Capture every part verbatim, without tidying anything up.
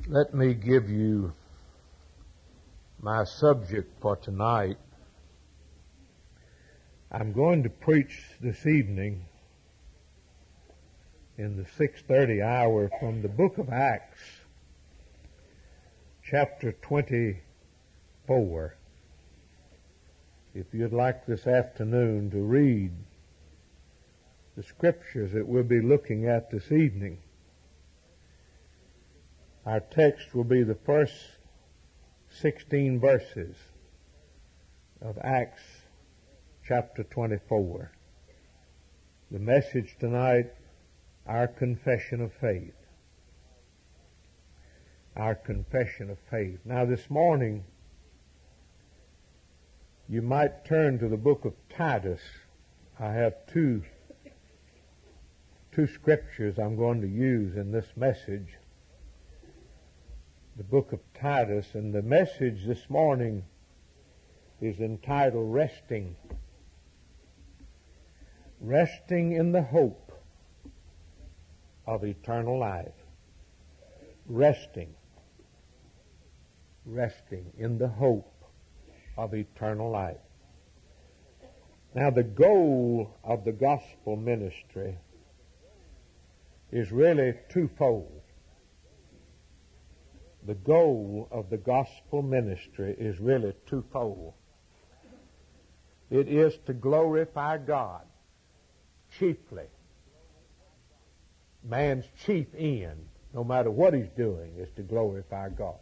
Let me give you my subject for tonight. I'm going to preach this evening in the six thirty hour from the book of Acts, chapter twenty-four. If you'd like this afternoon to read the scriptures that we'll be looking at this evening, our text will be the first sixteen verses of Acts chapter twenty-four. The message tonight, our confession of faith. Our confession of faith. Now this morning, you might turn to the book of Titus. I have two, two scriptures I'm going to use in this message. The book of Titus, and the message this morning is entitled Resting. Resting in the hope of eternal life. Resting. Resting in the hope of eternal life. Now the goal of the gospel ministry is really twofold. The goal of the gospel ministry is really twofold. It is to glorify God chiefly. Man's chief end, no matter what he's doing, is to glorify God.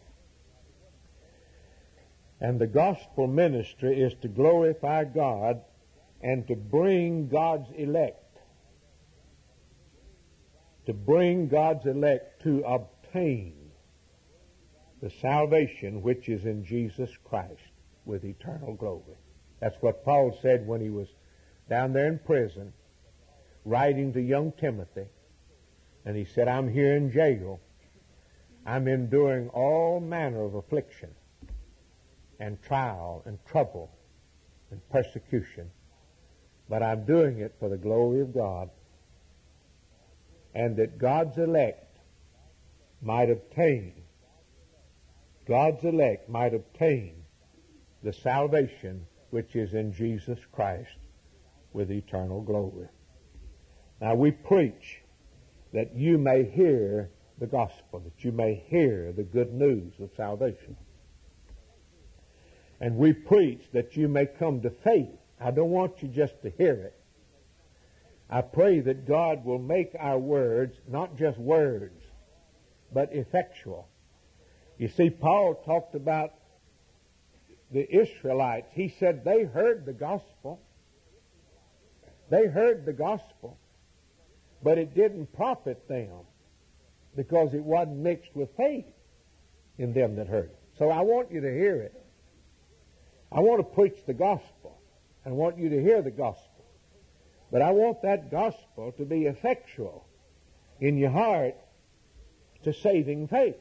And the gospel ministry is to glorify God and to bring God's elect, to bring God's elect to obtain the salvation which is in Jesus Christ with eternal glory. That's what Paul said when he was down there in prison writing to young Timothy. And he said, I'm here in jail. I'm enduring all manner of affliction and trial and trouble and persecution. But I'm doing it for the glory of God, and that God's elect might obtain God's elect might obtain the salvation which is in Jesus Christ with eternal glory. Now we preach that you may hear the gospel, that you may hear the good news of salvation. And we preach that you may come to faith. I don't want you just to hear it. I pray that God will make our words not just words, but effectual. You see, Paul talked about the Israelites. He said they heard the gospel. They heard the gospel, but it didn't profit them because it wasn't mixed with faith in them that heard it. So I want you to hear it. I want to preach the gospel. I want you to hear the gospel. But I want that gospel to be effectual in your heart to saving faith.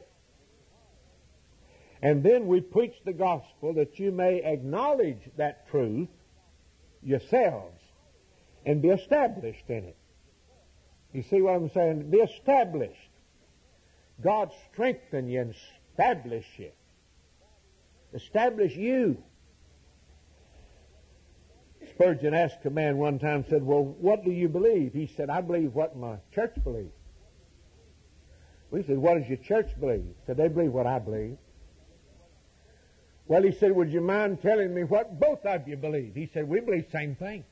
And then we preach the gospel that you may acknowledge that truth yourselves and be established in it. You see what I'm saying? Be established. God strengthen you and establish you. Establish you. Spurgeon asked a man one time, said, well, what do you believe? He said, I believe what my church believes. We said, what does your church believe? He said, they believe what I believe. Well, he said, would you mind telling me what both of you believe? He said, we believe the same thing.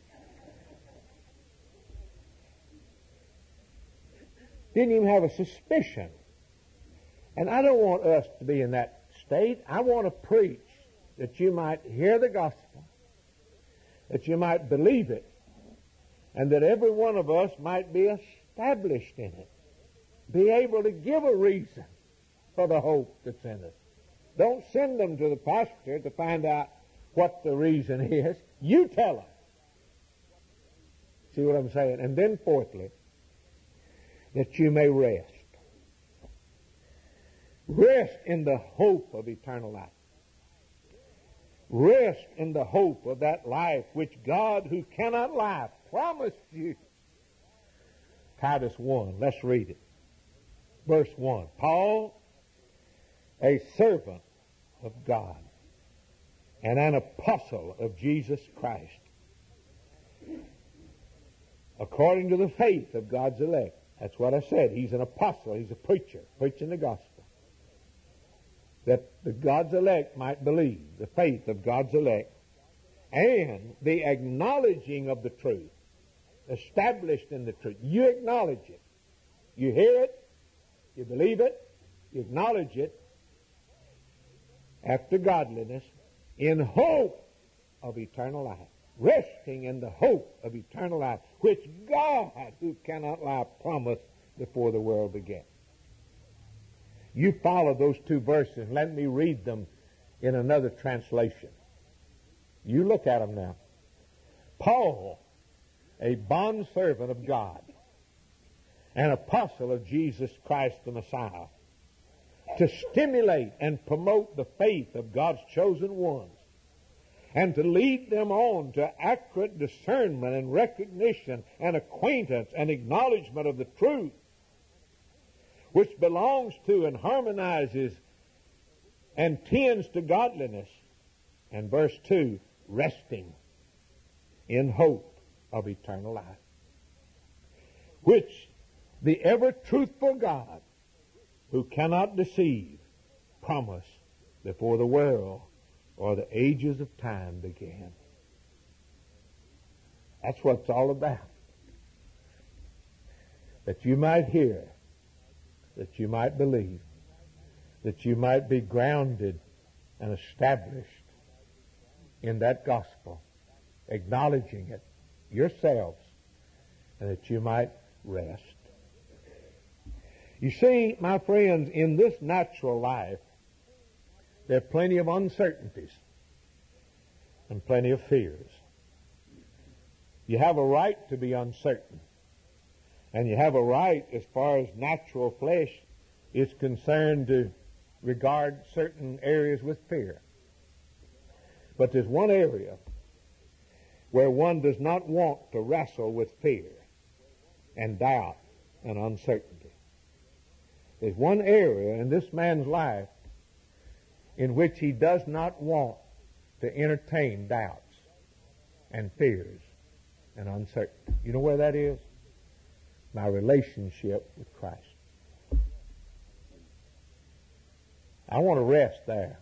Didn't even have a suspicion. And I don't want us to be in that state. I want to preach that you might hear the gospel, that you might believe it, and that every one of us might be established in it, be able to give a reason for the hope that's in it. Don't send them to the pastor to find out what the reason is. You tell them. See what I'm saying? And then fourthly, that you may rest. Rest in the hope of eternal life. Rest in the hope of that life which God, who cannot lie, promised you. Titus one, let's read it. Verse one. Paul, a servant of God and an apostle of Jesus Christ, according to the faith of God's elect. That's what I said. He's an apostle. He's a preacher, preaching the gospel. That the God's elect might believe, the faith of God's elect, and the acknowledging of the truth, established in the truth. You acknowledge it. You hear it. You believe it. You acknowledge it. After godliness, in hope of eternal life. Resting in the hope of eternal life, which God, who cannot lie, promised before the world began. You follow those two verses. Let me read them in another translation. You look at them now. Paul, a bondservant of God, an apostle of Jesus Christ the Messiah, to stimulate and promote the faith of God's chosen ones, and to lead them on to accurate discernment and recognition and acquaintance and acknowledgement of the truth, which belongs to and harmonizes and tends to godliness. And verse two, resting in hope of eternal life, which the ever-truthful God, who cannot deceive, promised before the world or the ages of time began. That's what it's all about. That you might hear, that you might believe, that you might be grounded and established in that gospel, acknowledging it yourselves, and that you might rest. You see, my friends, in this natural life, there are plenty of uncertainties and plenty of fears. You have a right to be uncertain. And you have a right, as far as natural flesh is concerned, to regard certain areas with fear. But there's one area where one does not want to wrestle with fear and doubt and uncertainty. There's one area in this man's life in which he does not want to entertain doubts and fears and uncertainty. You know where that is? My relationship with Christ. I want to rest there.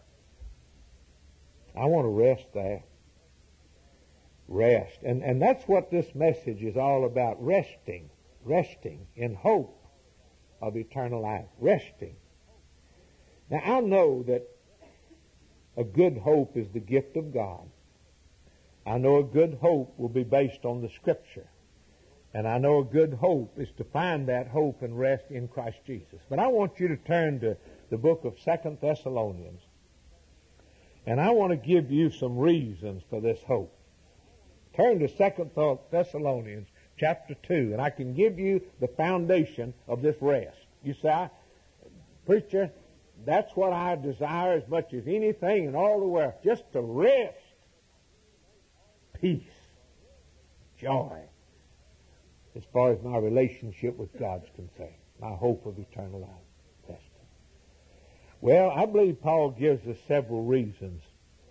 I want to rest there. Rest. And, and that's what this message is all about. Resting. Resting in hope of eternal life. Resting. Now, I know that a good hope is the gift of God. I know a good hope will be based on the Scripture. And I know a good hope is to find that hope and rest in Christ Jesus. But I want you to turn to the book of Second Thessalonians. And I want to give you some reasons for this hope. Turn to Second Thessalonians chapter two, and I can give you the foundation of this rest. You say, I, preacher, that's what I desire as much as anything in all the world, just to rest, peace, joy, as far as my relationship with God's concerned, my hope of eternal life. Resting. Well, I believe Paul gives us several reasons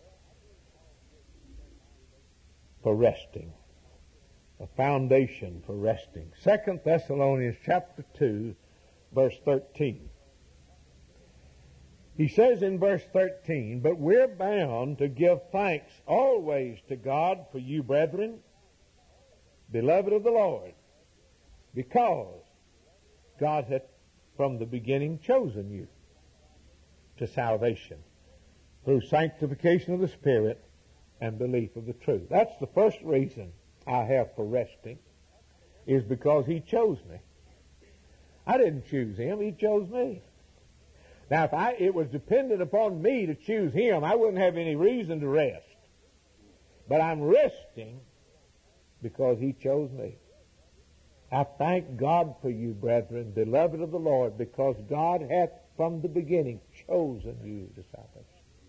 for resting, a foundation for resting. Second Thessalonians chapter two, verse thirteen. He says in verse thirteen, "But we're bound to give thanks always to God for you, brethren, beloved of the Lord, because God hath from the beginning chosen you to salvation through sanctification of the Spirit and belief of the truth." That's the first reason I have for resting, is because He chose me. I didn't choose Him. He chose me. Now, if I, it was dependent upon me to choose Him, I wouldn't have any reason to rest. But I'm resting because He chose me. I thank God for you, brethren, beloved of the Lord, because God hath from the beginning chosen you to salvation.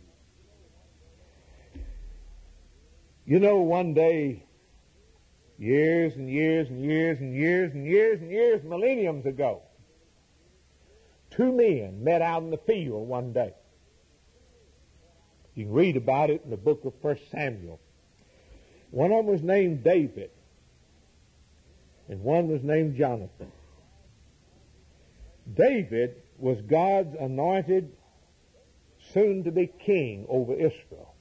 You know, one day, years and years and years and years and years and years, millenniums ago, two men met out in the field one day. You can read about it in the book of First Samuel. One of them was named David, and one was named Jonathan. David was God's anointed, soon-to-be king over Israel.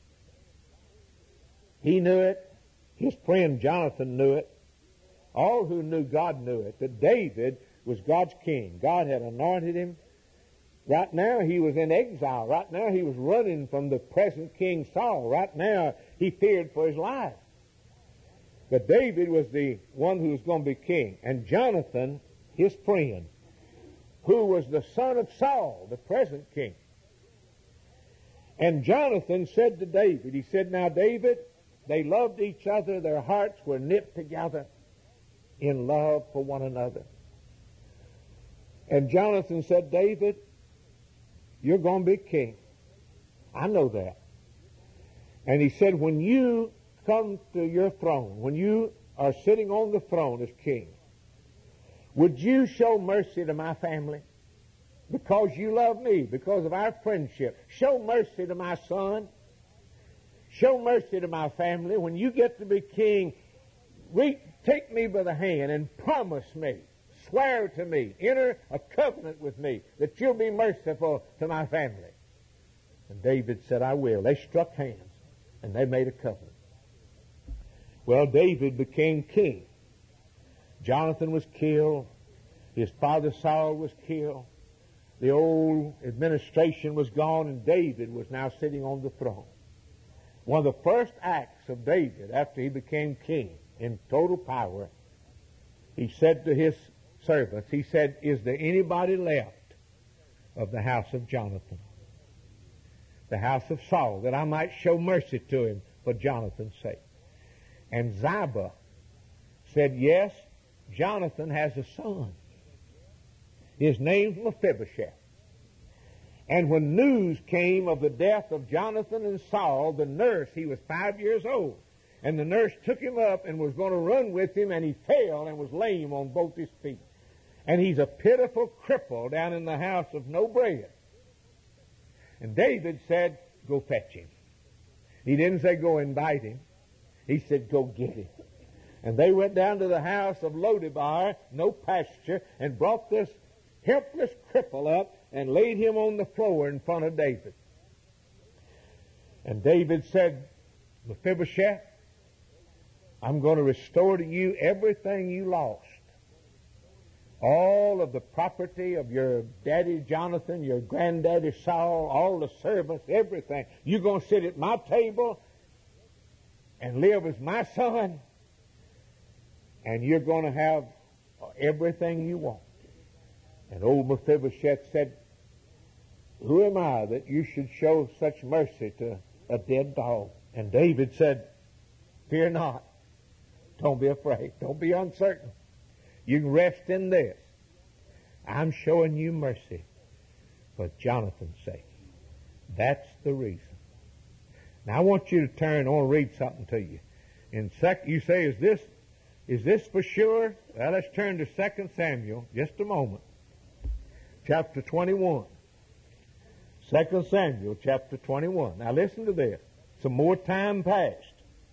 He knew it. His friend Jonathan knew it. All who knew God knew it, that David was God's king. God had anointed him. Right now he was in exile. Right now he was running from the present King Saul. Right now he feared for his life. But David was the one who was going to be king. And Jonathan, his friend, who was the son of Saul, the present king. And Jonathan said to David, he said, now David, they loved each other. Their hearts were knit together in love for one another. And Jonathan said, David, you're going to be king. I know that. And he said, when you come to your throne, when you are sitting on the throne as king, would you show mercy to my family? Because you love me, because of our friendship. Show mercy to my son. Show mercy to my family. When you get to be king, re- take me by the hand and promise me, swear to me, enter a covenant with me that you'll be merciful to my family. And David said, I will. They struck hands and they made a covenant. Well, David became king. Jonathan was killed. His father Saul was killed. The old administration was gone, and David was now sitting on the throne. One of the first acts of David after he became king in total power, he said to his servants, he said, is there anybody left of the house of Jonathan, the house of Saul, that I might show mercy to him for Jonathan's sake? And Ziba said, yes, Jonathan has a son. His name's Mephibosheth. And when news came of the death of Jonathan and Saul, the nurse, he was five years old, and the nurse took him up and was going to run with him, and he fell and was lame on both his feet. And he's a pitiful cripple down in the house of no bread. And David said, go fetch him. He didn't say go invite him. He said, go get him. And they went down to the house of Lodebar, no pasture, and brought this helpless cripple up and laid him on the floor in front of David. And David said, Mephibosheth, I'm going to restore to you everything you lost. All of the property of your daddy Jonathan, your granddaddy Saul, all the servants, everything. You're going to sit at my table and live as my son, and you're going to have everything you want. And old Mephibosheth said, who am I that you should show such mercy to a dead dog? And David said, fear not. Don't be afraid. Don't be uncertain. You can rest in this. I'm showing you mercy for Jonathan's sake. That's the reason. Now I want you to turn, I want to read something to you. In sec, you say, is this, is this for sure? Well, let's turn to Second Samuel, just a moment. Chapter twenty-one. Second Samuel, chapter twenty-one. Now listen to this. Some more time passed.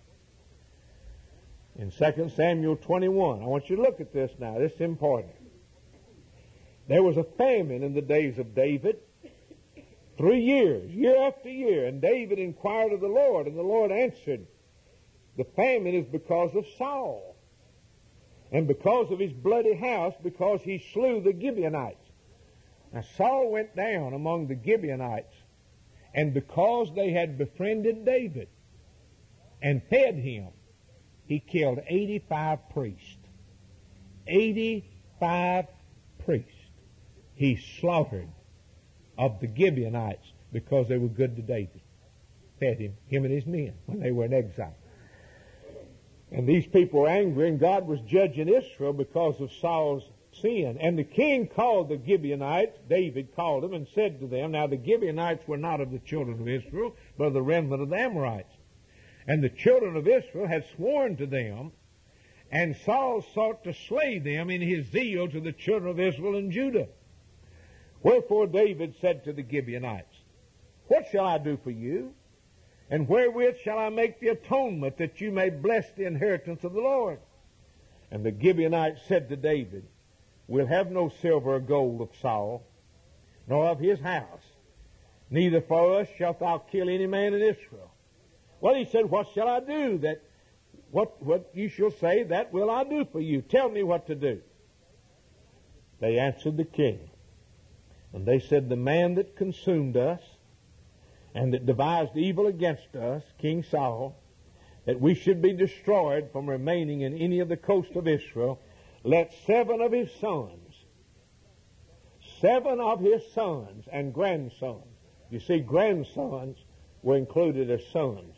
In Second Samuel twenty-one. I want you to look at this now. This is important. There was a famine in the days of David. Three years, year after year. And David inquired of the Lord, and the Lord answered, the famine is because of Saul, and because of his bloody house, because he slew the Gibeonites. Now Saul went down among the Gibeonites, and because they had befriended David and fed him, he killed eighty-five priests. eighty-five priests he slaughtered of the Gibeonites because they were good to David. Fed him, him and his men, when they were in exile. And these people were angry, and God was judging Israel because of Saul's sin. And the king called the Gibeonites, David called them, and said to them, now the Gibeonites were not of the children of Israel, but of the remnant of the Amorites. And the children of Israel had sworn to them, and Saul sought to slay them in his zeal to the children of Israel and Judah. Wherefore David said to the Gibeonites, what shall I do for you? And wherewith shall I make the atonement, that you may bless the inheritance of the Lord? And the Gibeonites said to David, We'll have no silver or gold of Saul, nor of his house. Neither for us shalt thou kill any man in Israel. Well, he said, What shall I do? That what, what you shall say, that will I do for you. Tell me what to do. They answered the king. And they said, The man that consumed us, and that devised evil against us, King Saul, that we should be destroyed from remaining in any of the coast of Israel, let seven of his sons, seven of his sons and grandsons, you see, grandsons were included as sons,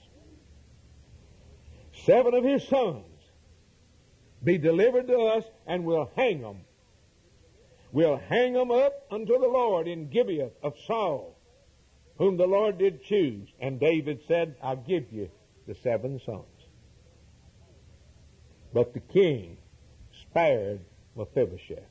seven of his sons be delivered to us, and we'll hang them. We'll hang them up unto the Lord in Gibeah of Saul, whom the Lord did choose. And David said, I'll give you the seven sons. But the king spared Mephibosheth,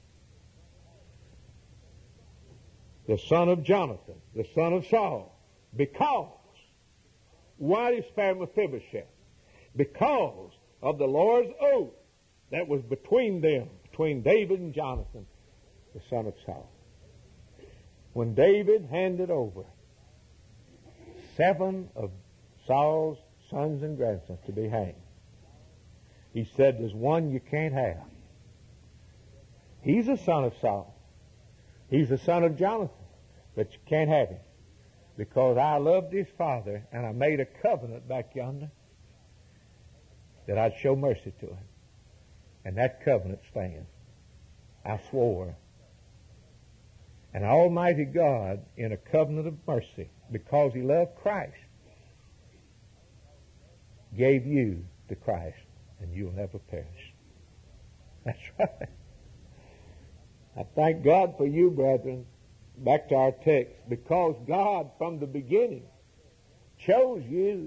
the son of Jonathan, the son of Saul, because, why did he spare Mephibosheth? Because of the Lord's oath that was between them, between David and Jonathan, the son of Saul. When David handed over seven of Saul's sons and grandsons to be hanged, he said, there's one you can't have. He's a son of Saul. He's a son of Jonathan. But you can't have him, because I loved his father, and I made a covenant back yonder that I'd show mercy to him. And that covenant stands. I swore. And Almighty God, in a covenant of mercy, because he loved Christ, gave you to Christ, and you'll never perish. That's right. I thank God for you, brethren. Back to our text. Because God, from the beginning, chose you.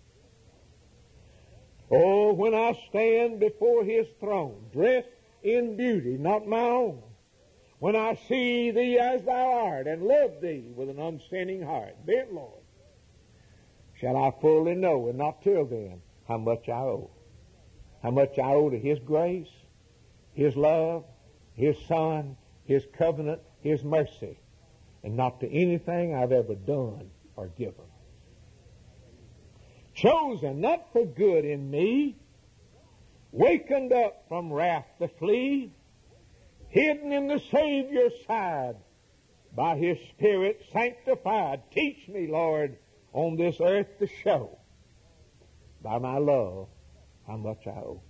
Oh, when I stand before his throne, dressed in beauty, not my own, when I see thee as thou art, and love thee with an unsinning heart, be it, Lord, shall I fully know, and not till then, how much I owe. How much I owe to his grace, his love, his Son, his covenant, his mercy, and not to anything I've ever done or given. Chosen not for good in me, wakened up from wrath to flee, hidden in the Savior's side, by his Spirit sanctified. Teach me, Lord, on this earth to show, by my love, how much I owe.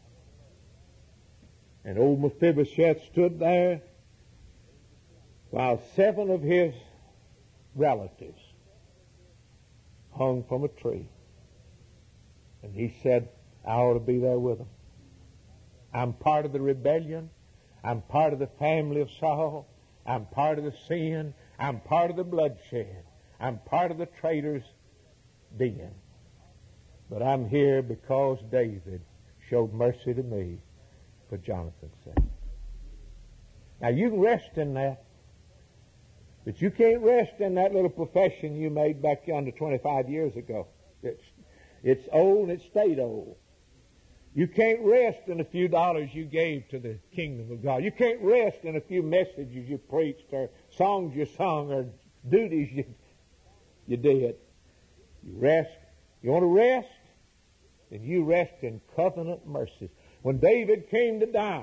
And old Mephibosheth stood there while seven of his relatives hung from a tree. And he said, I ought to be there with them. I'm part of the rebellion. I'm part of the family of Saul. I'm part of the sin. I'm part of the bloodshed. I'm part of the traitor's den. But I'm here because David showed mercy to me for Jonathan's sake. Now you can rest in that. But you can't rest in that little profession you made back yonder twenty-five years ago. It's, it's old and it stayed old. You can't rest in a few dollars you gave to the kingdom of God. You can't rest in a few messages you preached or songs you sung or duties you, you did. You rest. You want to rest? Then you rest in covenant mercies. When David came to die,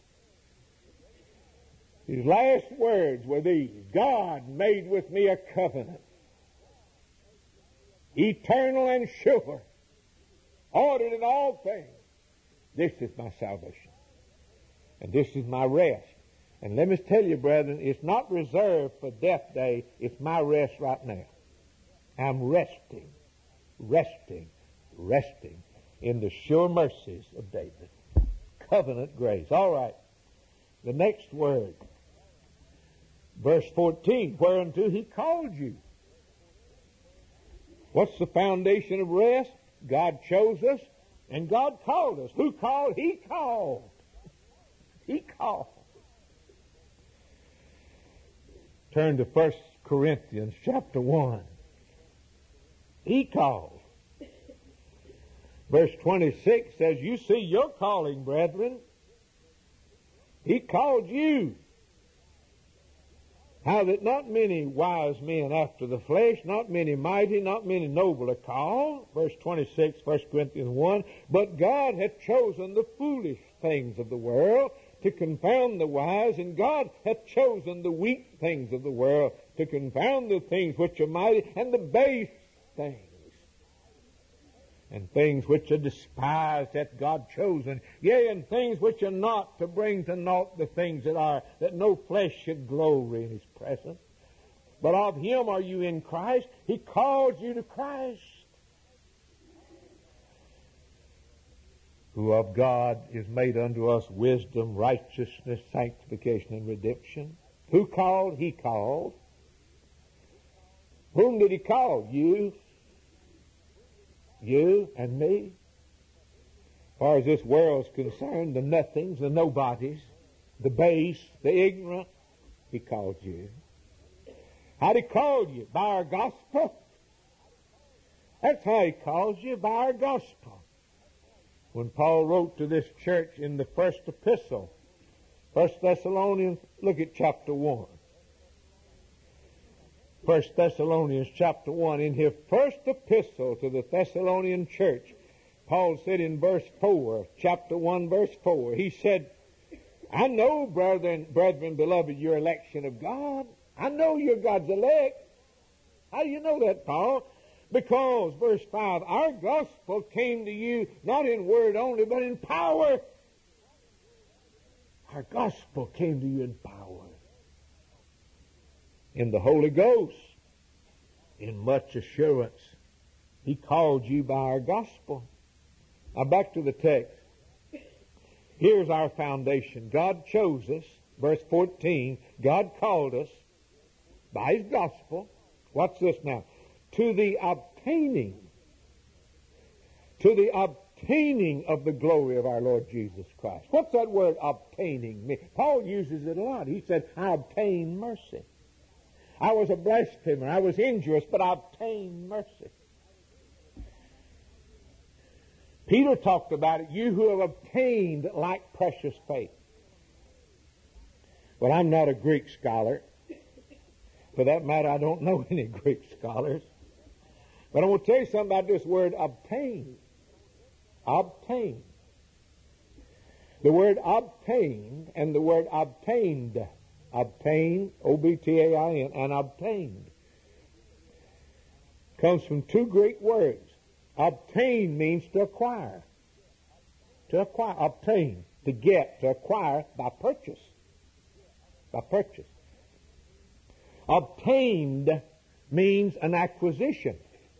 his last words were these: God made with me a covenant, eternal and sure, ordered in all things. This is my salvation, and this is my rest. And let me tell you, brethren, it's not reserved for death day. It's my rest right now. I'm resting, resting, resting in the sure mercies of David. Covenant grace. All right. The next word. Verse fourteen, whereunto he called you. What's the foundation of rest? God chose us, and God called us. Who called? He called. He called. Turn to First Corinthians chapter one. He called. Verse twenty-six says, you see your calling, brethren. He called you. How that not many wise men after the flesh, not many mighty, not many noble are called. Verse twenty-six, First Corinthians one. But God hath chosen the foolish things of the world to confound the wise, and God hath chosen the weak things of the world to confound the things which are mighty, and the base things. And things which are despised hath God chosen, yea, and things which are not, to bring to naught the things that are, that no flesh should glory in his presence. But of him are you in Christ. He called you to Christ, who of God is made unto us wisdom, righteousness, sanctification, and redemption. Who called? He called. Whom did he call? You. You and me. As far as this world is concerned, the nothings, the nobodies, the base, the ignorant, he called you. How'd he call you? By our gospel? That's how he calls you, by our gospel. When Paul wrote to this church in the first epistle, First Thessalonians, look at chapter one. First Thessalonians chapter one. In his first epistle to the Thessalonian church, Paul said in verse four, chapter one, verse four, he said, I know, brethren, brethren, beloved, your election of God. I know you're God's elect. How do you know that, Paul? Because, verse five, our gospel came to you not in word only, but in power. Our gospel came to you in power. In the Holy Ghost, in much assurance. He called you by our gospel. Now back to the text. Here's our foundation. God chose us. Verse fourteen, God called us by his gospel. Watch this now. To the obtaining, to the obtaining of the glory of our Lord Jesus Christ. What's that word obtaining mean? Paul uses it a lot. He said, I obtained mercy. I was a blasphemer. I was injurious, but I obtained mercy. Peter talked about it. You who have obtained like precious faith. Well, I'm not a Greek scholar. For that matter, I don't know any Greek scholars. But I want to tell you something about this word obtain. Obtain. The word obtained and the word obtained. Obtained, O B T A I N, and obtained, comes from two Greek words. Obtain means to acquire. To acquire. Obtain. To get. To acquire by purchase. By purchase. Obtained means an acquisition.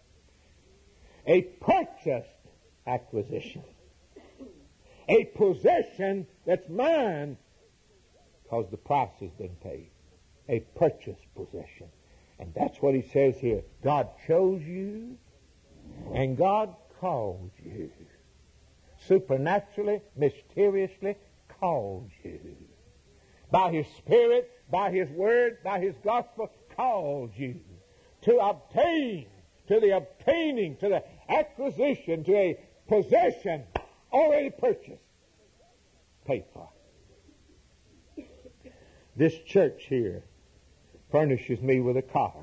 A purchased acquisition. A possession that's mine because the price has been paid. A purchased possession. And that's what he says here. God chose you and God called you. Supernaturally, mysteriously called you. By his Spirit, by his Word, by his gospel, called you. To obtain, to the obtaining, to the acquisition, to a possession already purchased, paid for. This church here furnishes me with a car.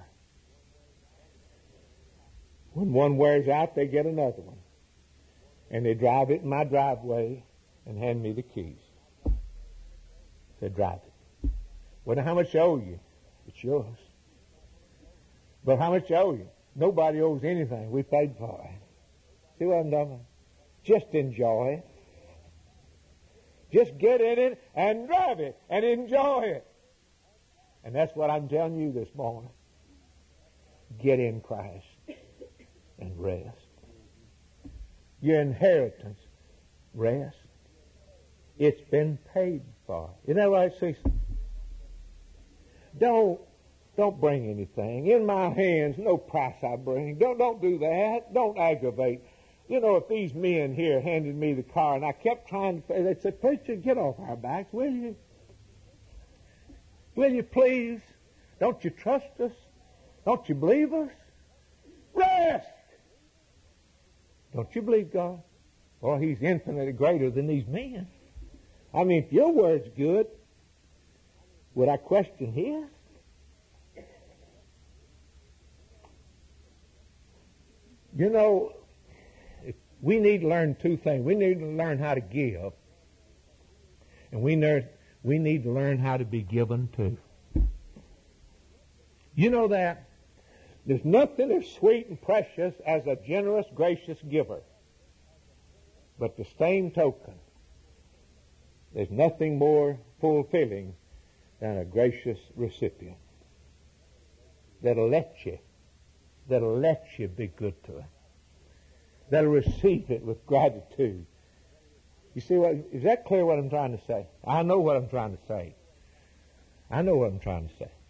When one wears out, they get another one. And they drive it in my driveway and hand me the keys. They drive it. Well, now how much I owe you? It's yours. But how much I owe you? Nobody owes anything. We paid for it. See what I'm doing? Just enjoy it. Just get in it and drive it and enjoy it. And that's what I'm telling you this morning. Get in Christ and rest. Your inheritance, rest. It's been paid for. Isn't that what I say? Don't, don't bring anything. In my hands, no price I bring. Don't, don't do that. Don't aggravate. You know, if these men here handed me the car and I kept trying to, they'd say, preacher, get off our backs, will you? Will you please? Don't you trust us? Don't you believe us? Rest! Don't you believe God? Well, He's infinitely greater than these men. I mean, if your word's good, would I question His? You know, we need to learn two things. We need to learn how to give, and we need, we need to learn how to be given to. You know that? There's nothing as sweet and precious as a generous, gracious giver. But the same token, there's nothing more fulfilling than a gracious recipient that'll let you, that'll let you be good to it, that'll receive it with gratitude. You see what? Is that clear what I'm trying to say? I know what I'm trying to say. I know what I'm trying to say.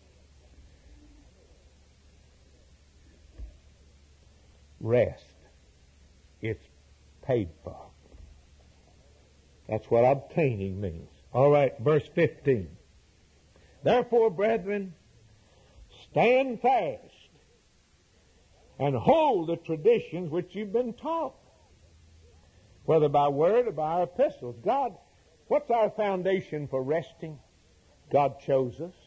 Rest. It's paid for. That's what obtaining means. All right, verse fifteen. Therefore, brethren, stand fast and hold the traditions which you've been taught, whether by word or by our epistles. God, what's our foundation for resting? God chose us.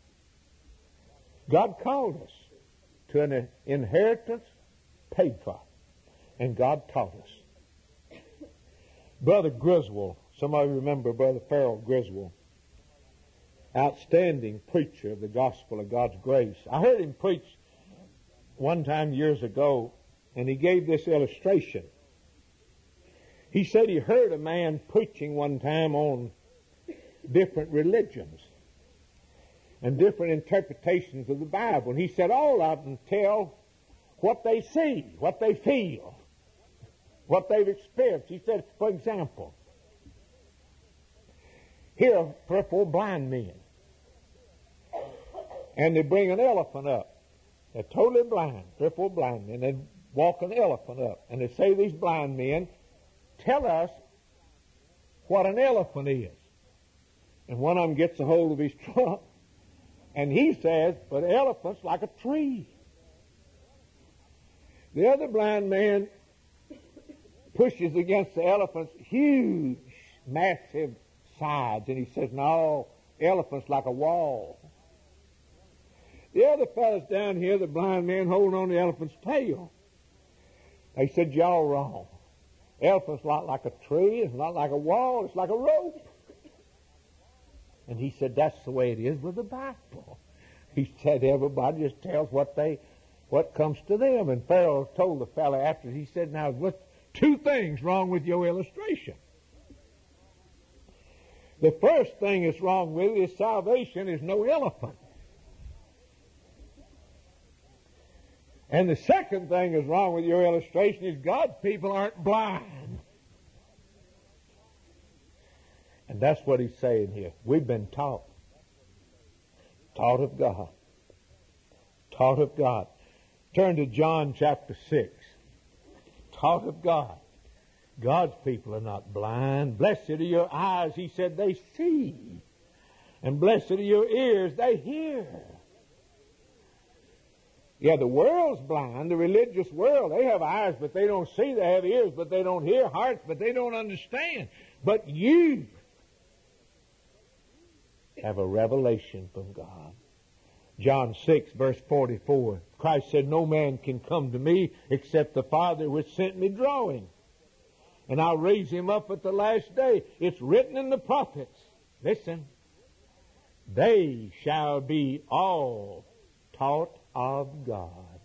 God called us to an inheritance paid for. And God taught us. Brother Griswold, some of you remember Brother Farrell Griswold, outstanding preacher of the gospel of God's grace. I heard him preach one time years ago, and he gave this illustration. He said he heard a man preaching one time on different religions and different interpretations of the Bible. And he said all of them tell what they see, what they feel, what they've experienced. He said, for example, here are three or four blind men, and they bring an elephant up. They're totally blind, three or four blind men. They walk an elephant up, and they say, these blind men, tell us what an elephant is. And one of them gets a hold of his trunk, and he says, but an elephant's like a tree. The other blind man pushes against the elephant's huge, massive sides, and he says, no, elephant's like a wall. The other fellas down here, the blind man, holding on to the elephant's tail. They said, y'all wrong. Elephant's not like a tree, it's not like a wall, it's like a rope. And he said, that's the way it is with the Bible. He said, everybody just tells what they what comes to them. And Pharaoh told the fellow after, he said, now, what's two things wrong with your illustration? The first thing that's wrong with it is salvation is no elephant. And the second thing that's wrong with your illustration is God's people aren't blind. And that's what he's saying here. We've been taught. Taught of God. Taught of God. Turn to John chapter six. Taught of God. God's people are not blind. Blessed are your eyes, he said, they see. And blessed are your ears, they hear. Yeah, the world's blind, the religious world. They have eyes, but they don't see. They have ears, but they don't hear. Hearts, but they don't understand. But you have a revelation from God. John six, verse forty-four. Christ said, no man can come to me except the Father which sent me draw him. And I'll raise him up at the last day. It's written in the prophets. Listen. They shall be all taught of God.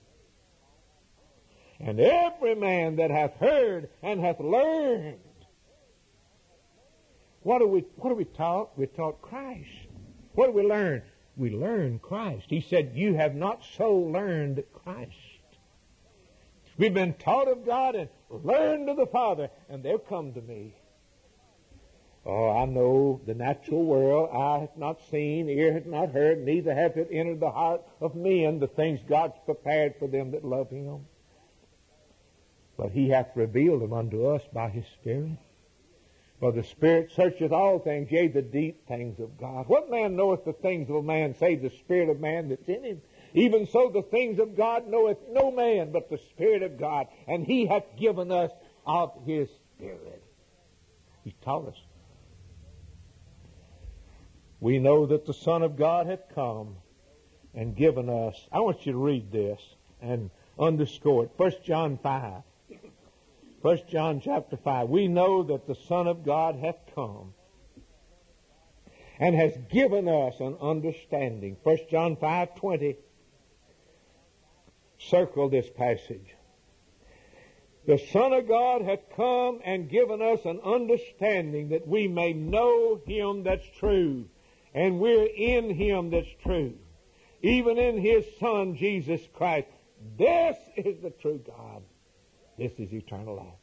And every man that hath heard and hath learned. What are we, what are we taught? We're taught Christ. What do we learn? We learn Christ. He said, you have not so learned Christ. We've been taught of God and learned of the Father, and they've come to me. Oh, I know the natural world, eye hath not seen, ear hath not heard, neither hath it entered the heart of men the things God's prepared for them that love him. But he hath revealed them unto us by his Spirit. For the Spirit searcheth all things, yea, the deep things of God. What man knoweth the things of a man, save the spirit of man that's in him? Even so the things of God knoweth no man but the Spirit of God. And he hath given us of His Spirit. He taught us. We know that the Son of God hath come and given us. I want you to read this and underscore it. First John five. First John chapter five. We know that the Son of God hath come and has given us an understanding. First John five twenty. Circle this passage. The Son of God hath come and given us an understanding that we may know Him that's true. And we're in Him that's true. Even in His Son, Jesus Christ. This is the true God. This is eternal life.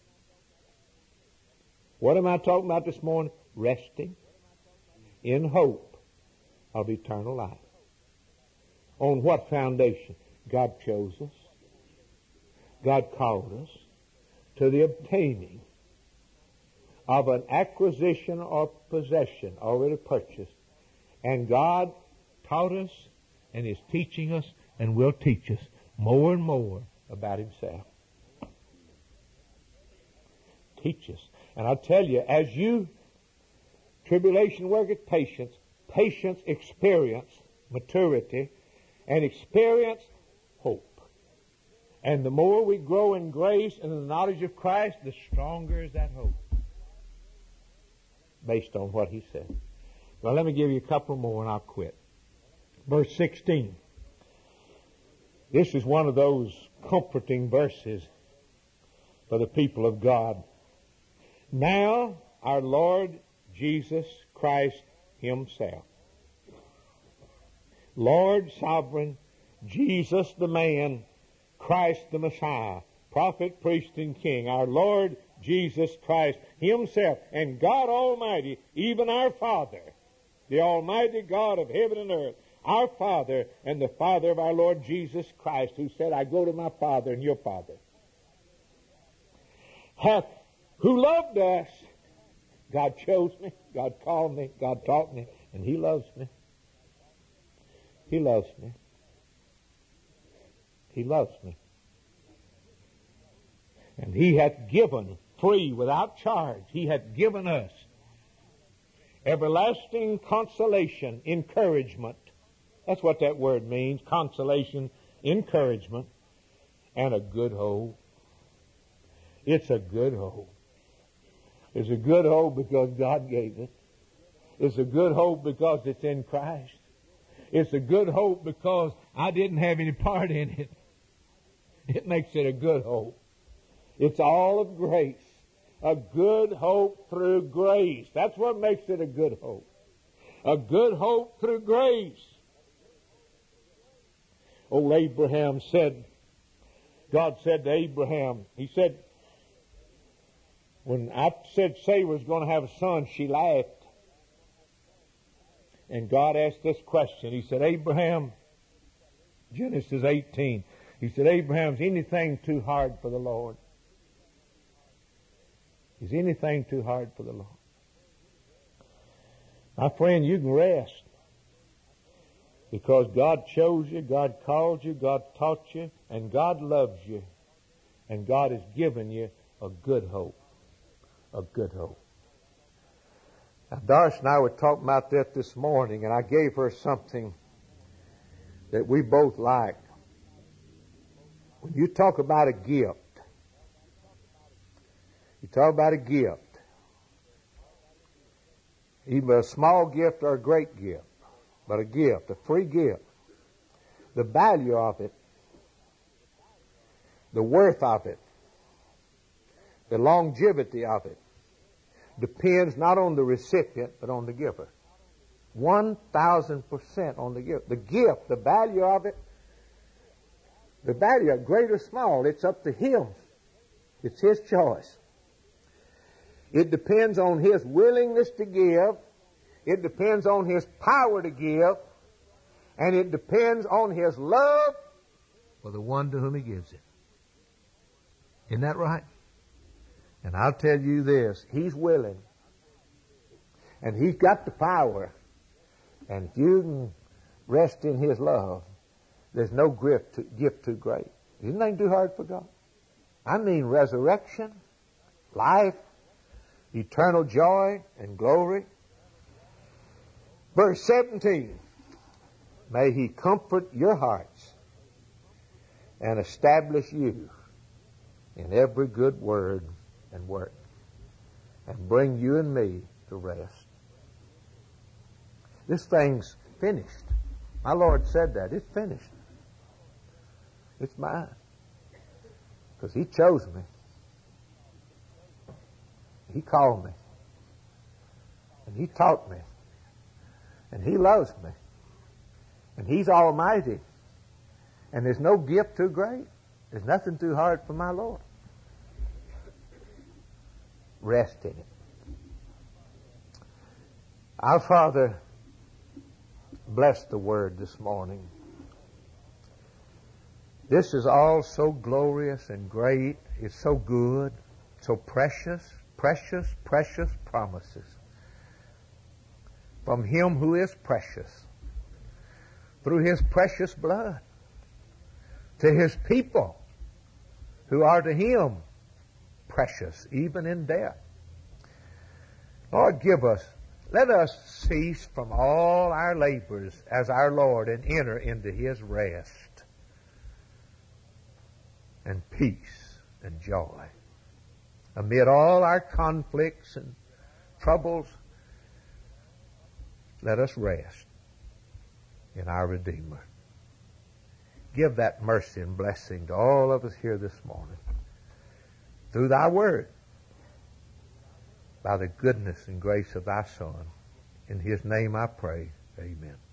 What am I talking about this morning? Resting in hope of eternal life. On what foundation? God chose us. God called us to the obtaining of an acquisition or possession already purchased. And God taught us and is teaching us and will teach us more and more about Himself. Teach us. And I'll tell you, as you, tribulation worketh patience, patience experience maturity, and experience hope. And the more we grow in grace and in the knowledge of Christ, the stronger is that hope. Based on what He said. Well, let me give you a couple more and I'll quit. Verse sixteen. This is one of those comforting verses for the people of God. Now, our Lord Jesus Christ Himself, Lord sovereign, Jesus the man, Christ the Messiah, prophet, priest, and king, our Lord Jesus Christ Himself, and God Almighty, even our Father, the Almighty God of heaven and earth, our Father and the Father of our Lord Jesus Christ, who said, I go to my Father and your Father, hath, who loved us. God chose me, God called me, God taught me, and He loves me. He loves me. He loves me. And He hath given, free, without charge, He hath given us everlasting consolation, encouragement. That's what that word means, consolation, encouragement, and a good hope. It's a good hope. It's a good hope because God gave it. It's a good hope because it's in Christ. It's a good hope because I didn't have any part in it. It makes it a good hope. It's all of grace. A good hope through grace. That's what makes it a good hope. A good hope through grace. Old Abraham said, God said to Abraham, He said, when I said Sarah was going to have a son, she laughed. And God asked this question. He said, Abraham, Genesis eighteen, He said, Abraham, is anything too hard for the Lord? Is anything too hard for the Lord? My friend, you can rest. Because God chose you, God called you, God taught you, and God loves you. And God has given you a good hope. A good hope. Now, Doris and I were talking about that this morning, and I gave her something that we both like. When you talk about a gift, you talk about a gift, either a small gift or a great gift, but a gift, a free gift, the value of it, the worth of it, the longevity of it, depends not on the recipient, but on the giver. One thousand percent on the gift. The gift, the value of it, the value of great or small, it's up to him. It's his choice. It depends on his willingness to give. It depends on his power to give. And it depends on his love for the one to whom he gives it. Isn't that right? And I'll tell you this, he's willing. And he's got the power. And if you can rest in his love, there's no gift too, gift too great. Isn't anything too hard for God? I mean resurrection. life, eternal joy and glory. Verse seventeen, may He comfort your hearts and establish you in every good word and work, and bring you and me to rest. This thing's finished. My Lord said that. It's finished. It's mine. Because He chose me. He called me. And He taught me. And He loves me. And He's almighty. And there's no gift too great. There's nothing too hard for my Lord. Rest in it. Our Father, bless the Word this morning. This is all so glorious and great. It's so good, so precious, precious, precious promises from Him who is precious, through His precious blood, to His people who are to Him precious, even in death. Lord, give us, let us cease from all our labors as our Lord and enter into His rest and peace and joy. Amid all our conflicts and troubles, let us rest in our Redeemer. Give that mercy and blessing to all of us here this morning through Thy Word, by the goodness and grace of Thy Son. In His name I pray, amen.